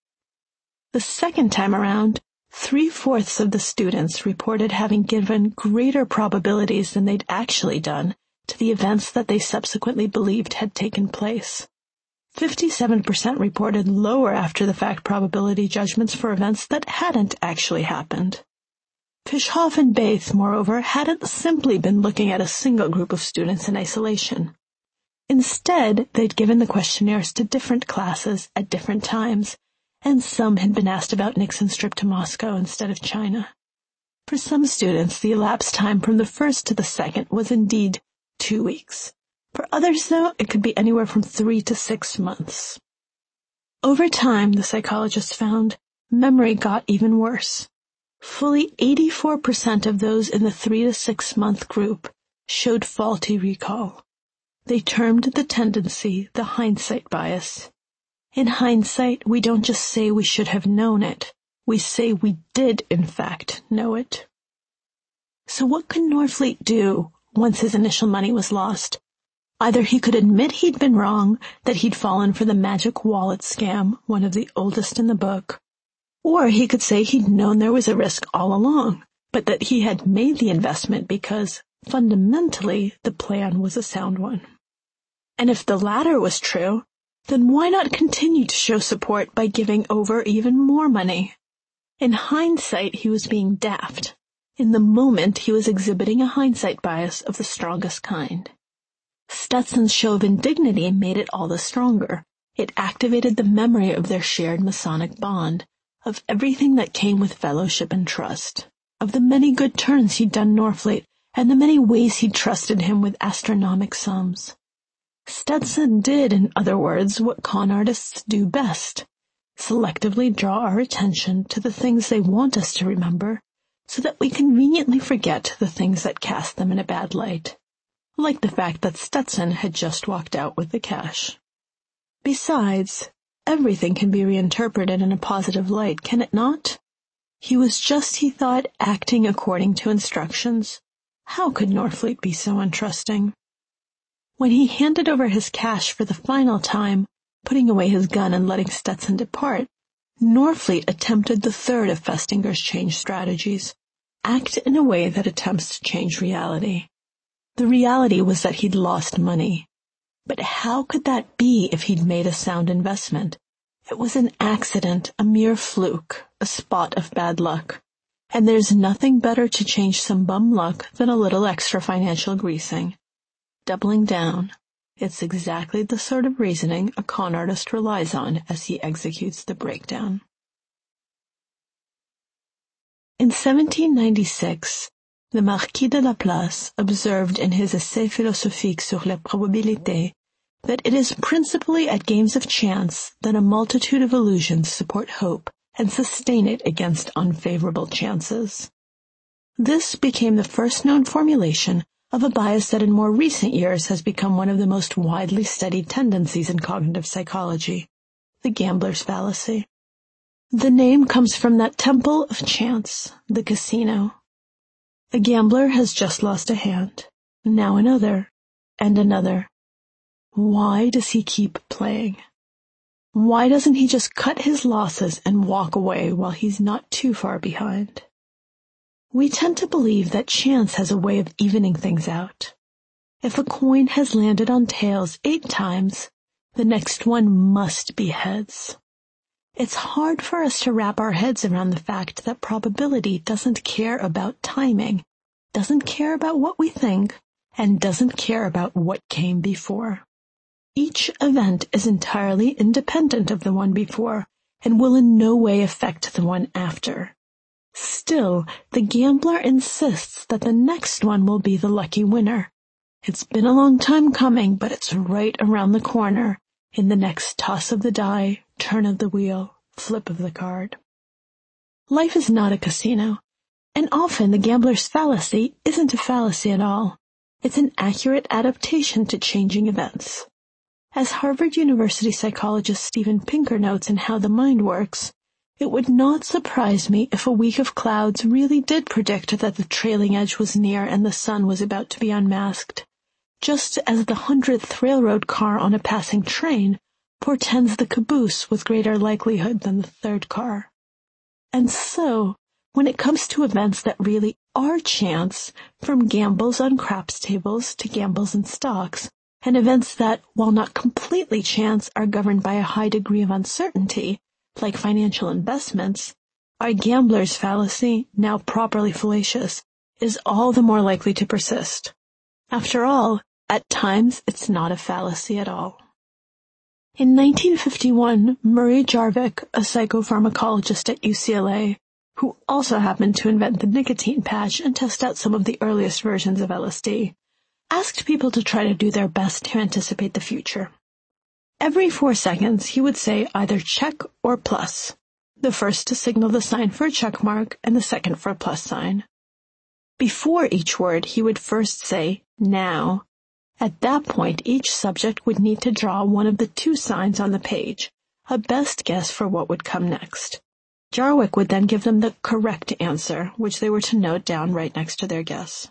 The second time around, three-fourths of the students reported having given greater probabilities than they'd actually done to the events that they subsequently believed had taken place. Fifty-seven percent reported lower after-the-fact probability judgments for events that hadn't actually happened. Fischhoff and Bath, moreover, hadn't simply been looking at a single group of students in isolation. Instead, they'd given the questionnaires to different classes at different times, and some had been asked about Nixon's trip to Moscow instead of China. For some students, the elapsed time from the first to the second was indeed two weeks. For others, though, it could be anywhere from three to six months. Over time, the psychologists found, memory got even worse. Fully eighty-four percent of those in the three to six month group showed faulty recall. They termed the tendency the hindsight bias. In hindsight, we don't just say we should have known it. We say we did, in fact, know it. So what could Norfleet do once his initial money was lost? Either he could admit he'd been wrong, that he'd fallen for the magic wallet scam, one of the oldest in the book, or he could say he'd known there was a risk all along, but that he had made the investment because, fundamentally, the plan was a sound one. And if the latter was true, then why not continue to show support by giving over even more money? In hindsight, he was being daft. In the moment, he was exhibiting a hindsight bias of the strongest kind. Stetson's show of indignity made it all the stronger. It activated the memory of their shared Masonic bond, of everything that came with fellowship and trust, of the many good turns he'd done Norfleet, and the many ways he'd trusted him with astronomic sums. Stetson did, in other words, what con artists do best, selectively draw our attention to the things they want us to remember, so that we conveniently forget the things that cast them in a bad light, like the fact that Stetson had just walked out with the cash. Besides, everything can be reinterpreted in a positive light, can it not? He was just, he thought, acting according to instructions. How could Norfleet be so untrusting? When he handed over his cash for the final time, putting away his gun and letting Stetson depart, Norfleet attempted the third of Festinger's change strategies, act in a way that attempts to change reality. The reality was that he'd lost money. But how could that be if he'd made a sound investment? It was an accident, a mere fluke, a spot of bad luck. And there's nothing better to change some bum luck than a little extra financial greasing. Doubling down. It's exactly the sort of reasoning a con artist relies on as he executes the breakdown. In seventeen ninety-six, the Marquis de Laplace observed in his Essai philosophique sur la probabilité that it is principally at games of chance that a multitude of illusions support hope and sustain it against unfavorable chances. This became the first known formulation of a bias that in more recent years has become one of the most widely studied tendencies in cognitive psychology, the gambler's fallacy. The name comes from that temple of chance, the casino. A gambler has just lost a hand, now another, and another. Why does he keep playing? Why doesn't he just cut his losses and walk away while he's not too far behind? We tend to believe that chance has a way of evening things out. If a coin has landed on tails eight times, the next one must be heads. It's hard for us to wrap our heads around the fact that probability doesn't care about timing, doesn't care about what we think, and doesn't care about what came before. Each event is entirely independent of the one before and will in no way affect the one after. Still, the gambler insists that the next one will be the lucky winner. It's been a long time coming, but it's right around the corner, in the next toss of the die, turn of the wheel, flip of the card. Life is not a casino, and often the gambler's fallacy isn't a fallacy at all. It's an accurate adaptation to changing events. As Harvard University psychologist Steven Pinker notes in How the Mind Works, it would not surprise me if a week of clouds really did predict that the trailing edge was near and the sun was about to be unmasked, just as the hundredth railroad car on a passing train portends the caboose with greater likelihood than the third car. And so, when it comes to events that really are chance, from gambles on craps tables to gambles in stocks, and events that, while not completely chance, are governed by a high degree of uncertainty, like financial investments, our gambler's fallacy, now properly fallacious, is all the more likely to persist. After all, At times, it's not a fallacy at all. In nineteen fifty-one, Murray Jarvik, a psychopharmacologist at U C L A, who also happened to invent the nicotine patch and test out some of the earliest versions of L S D, asked people to try to do their best to anticipate the future. Every four seconds, he would say either check or plus, the first to signal the sign for a check mark and the second for a plus sign. Before each word, he would first say, now. At that point, each subject would need to draw one of the two signs on the page, a best guess for what would come next. Jarvik would then give them the correct answer, which they were to note down right next to their guess.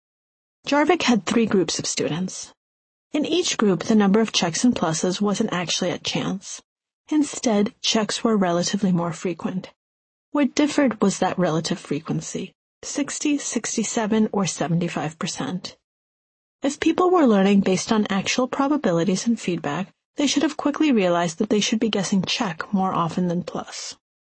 Jarvik had three groups of students. In each group, the number of checks and pluses wasn't actually at chance. Instead, checks were relatively more frequent. What differed was that relative frequency, sixty, sixty-seven, or seventy-five percent. If people were learning based on actual probabilities and feedback, they should have quickly realized that they should be guessing check more often than plus.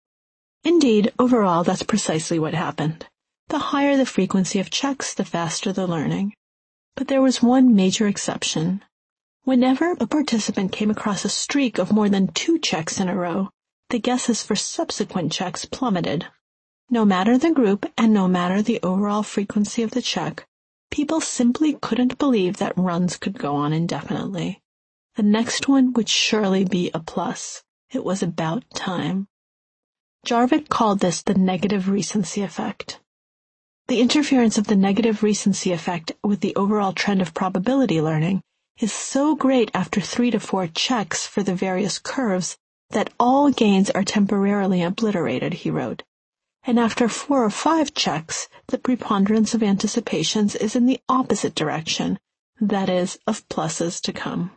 Indeed, overall, that's precisely what happened. The higher the frequency of checks, the faster the learning. But there was one major exception. Whenever a participant came across a streak of more than two checks in a row, the guesses for subsequent checks plummeted. No matter the group and no matter the overall frequency of the check, people simply couldn't believe that runs could go on indefinitely. The next one would surely be a plus. It was about time. Jarvik called this the negative recency effect. The interference of the negative recency effect with the overall trend of probability learning is so great after three to four checks for the various curves that all gains are temporarily obliterated, he wrote. And after four or five checks, the preponderance of anticipations is in the opposite direction, that is, of pluses to come.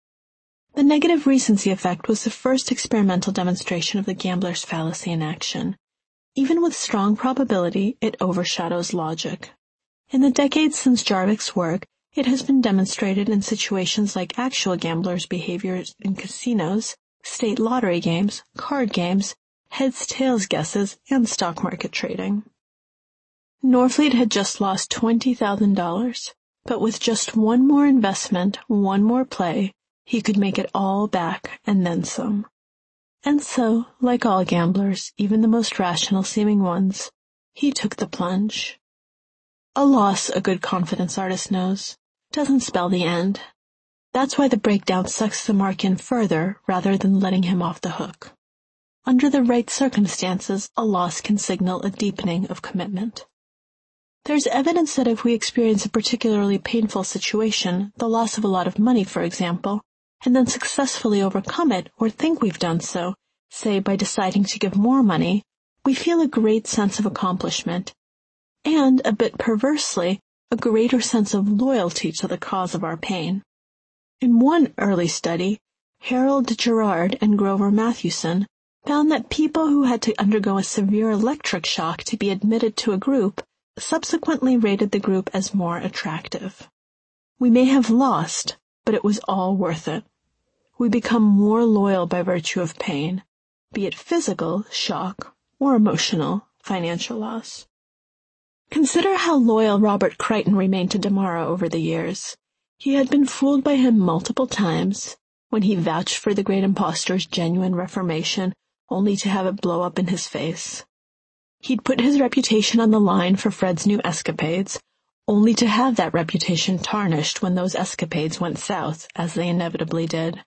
The negative recency effect was the first experimental demonstration of the gambler's fallacy in action. Even with strong probability, it overshadows logic. In the decades since Jarvik's work, it has been demonstrated in situations like actual gamblers' behaviors in casinos, state lottery games, card games, heads-tails guesses, and stock market trading. Norfleet had just lost twenty thousand dollars, but with just one more investment, one more play, he could make it all back and then some. And so, like all gamblers, even the most rational-seeming ones, he took the plunge. A loss, a good confidence artist knows, doesn't spell the end. That's why the breakdown sucks the mark in further rather than letting him off the hook. Under the right circumstances, a loss can signal a deepening of commitment. There's evidence that if we experience a particularly painful situation, the loss of a lot of money, for example, and then successfully overcome it or think we've done so, say by deciding to give more money, we feel a great sense of accomplishment, and, a bit perversely, a greater sense of loyalty to the cause of our pain. In one early study, Harold Gerard and Grover Mathewson found that people who had to undergo a severe electric shock to be admitted to a group subsequently rated the group as more attractive. We may have lost, but it was all worth it. We become more loyal by virtue of pain, be it physical, shock, or emotional, financial loss. Consider how loyal Robert Crichton remained to Damara over the years. He had been fooled by him multiple times, when he vouched for the great impostor's genuine reformation, only to have it blow up in his face. He'd put his reputation on the line for Fred's new escapades, only to have that reputation tarnished when those escapades went south, as they inevitably did.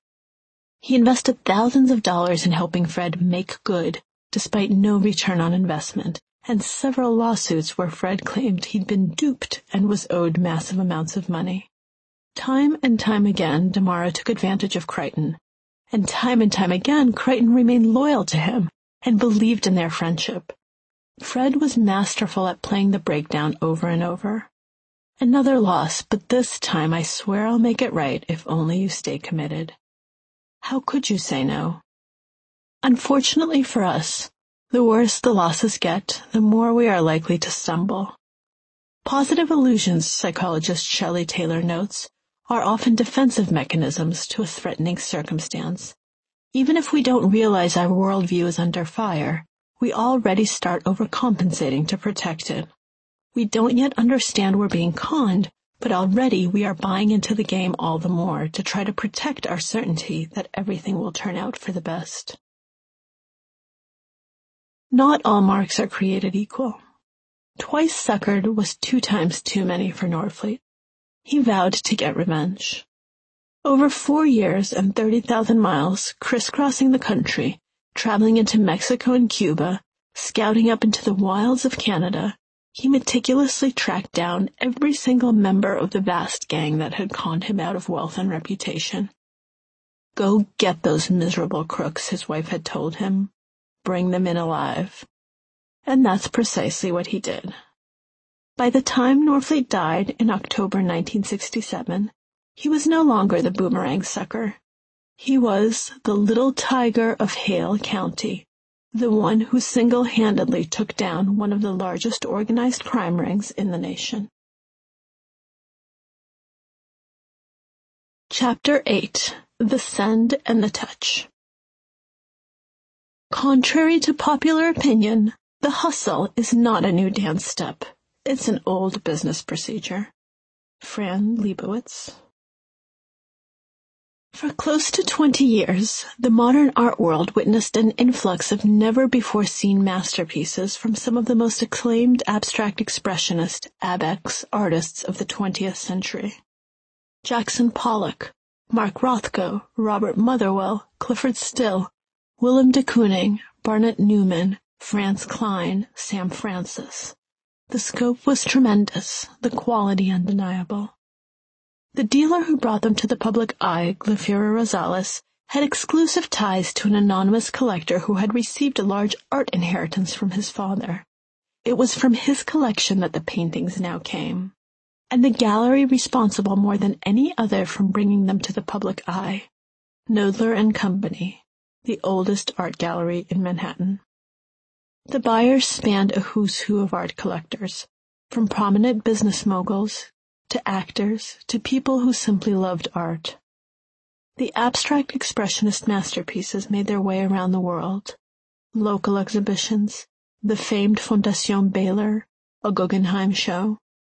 He invested thousands of dollars in helping Fred make good, despite no return on investment, and several lawsuits where Fred claimed he'd been duped and was owed massive amounts of money. Time and time again, Damara took advantage of Crichton, and time and time again, Crichton remained loyal to him and believed in their friendship. Fred was masterful at playing the breakdown over and over. Another loss, but this time I swear I'll make it right if only you stay committed. How could you say no? Unfortunately for us, the worse the losses get, the more we are likely to stumble. Positive illusions, psychologist Shelley Taylor notes, are often defensive mechanisms to a threatening circumstance. Even if we don't realize our worldview is under fire, we already start overcompensating to protect it. We don't yet understand we're being conned, But already we are buying into the game all the more to try to protect our certainty that everything will turn out for the best. Not all marks are created equal. Twice succored was two times too many for Norfleet. He vowed to get revenge. Over four years and thirty thousand miles, crisscrossing the country, traveling into Mexico and Cuba, scouting up into the wilds of Canada, he meticulously tracked down every single member of the vast gang that had conned him out of wealth and reputation. Go get those miserable crooks, his wife had told him. Bring them in alive. And that's precisely what he did. By the time Norfleet died in October nineteen sixty-seven, he was no longer the boomerang sucker. He was the little tiger of Hale County, the one who single-handedly took down one of the largest organized crime rings in the nation. Chapter eight. The Send and the Touch. Contrary to popular opinion, the hustle is not a new dance step. It's an old business procedure. Fran Lebowitz. For close to twenty years, the modern art world witnessed an influx of never-before-seen masterpieces from some of the most acclaimed abstract expressionist (A B E X) artists of the twentieth century. Jackson Pollock, Mark Rothko, Robert Motherwell, Clifford Still, Willem de Kooning, Barnett Newman, Franz Klein, Sam Francis. The scope was tremendous, the quality undeniable. The dealer who brought them to the public eye, Glafira Rosales, had exclusive ties to an anonymous collector who had received a large art inheritance from his father. It was from his collection that the paintings now came, and the gallery responsible more than any other from bringing them to the public eye, Knoedler and Company, the oldest art gallery in Manhattan. The buyers spanned a who's who of art collectors, from prominent business moguls to actors to people who simply loved art. The abstract expressionist masterpieces made their way around the world. Local exhibitions, the famed Fondation Baylor, a Guggenheim show.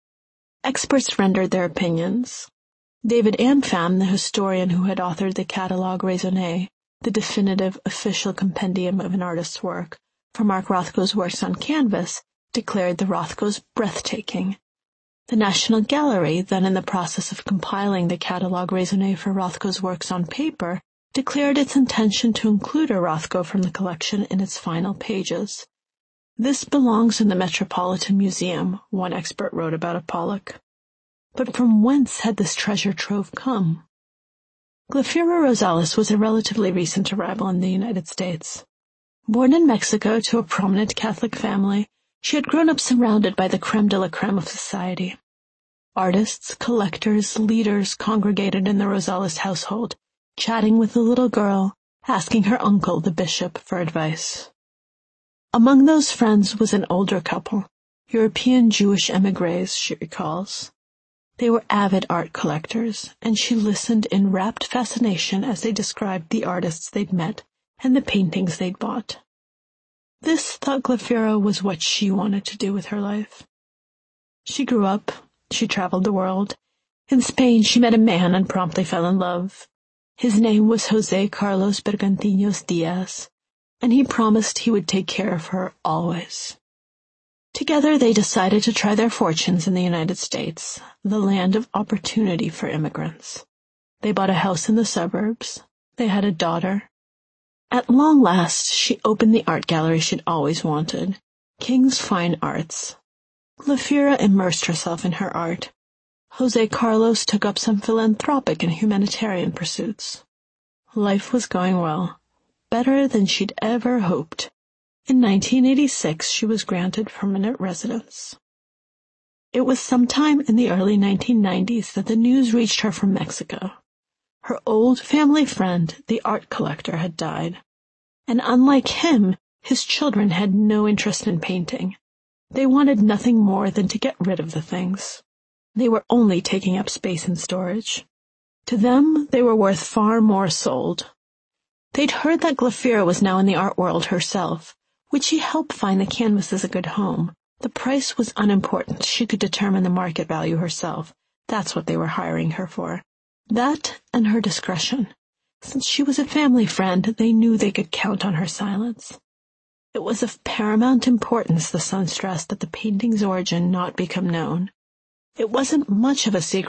Experts rendered their opinions. David Anfam, the historian who had authored the Catalogue Raisonné, the definitive official compendium of an artist's work, for Mark Rothko's works on canvas, declared the Rothkos breathtaking. The National Gallery, then in the process of compiling the Catalogue Raisonné for Rothko's works on paper, declared its intention to include a Rothko from the collection in its final pages. This belongs in the Metropolitan Museum, one expert wrote about a Pollock. But from whence had this treasure trove come? Glafira Rosales was a relatively recent arrival in the United States. Born in Mexico to a prominent Catholic family, she had grown up surrounded by the creme de la creme of society. Artists, collectors, leaders congregated in the Rosales household, chatting with the little girl, asking her uncle, the bishop, for advice. Among those friends was an older couple, European Jewish émigrés, she recalls. They were avid art collectors, and she listened in rapt fascination as they described the artists they'd met and the paintings they'd bought. This, thought Glafira, was what she wanted to do with her life. She grew up, she traveled the world. In Spain she met a man and promptly fell in love. His name was José Carlos Bergantiños Diaz, and he promised he would take care of her always. Together they decided to try their fortunes in the United States, the land of opportunity for immigrants. They bought a house in the suburbs. They had a daughter. At long last, she opened the art gallery she'd always wanted, King's Fine Arts. Glafira immersed herself in her art. José Carlos took up some philanthropic and humanitarian pursuits. Life was going well, better than she'd ever hoped. In nineteen eighty-six, she was granted permanent residence. It was sometime in the early nineteen nineties that the news reached her from Mexico. Her old family friend, the art collector, had died. And unlike him, his children had no interest in painting. They wanted nothing more than to get rid of the things. They were only taking up space in storage. To them, they were worth far more sold. They'd heard that Glafira was now in the art world herself. Would she help find the canvases a good home? The price was unimportant. She could determine the market value herself. That's what they were hiring her for. That and her discretion. Since she was a family friend, they knew they could count on her silence. It was of paramount importance, the son stressed, that the painting's origin not become known. It wasn't much of a secret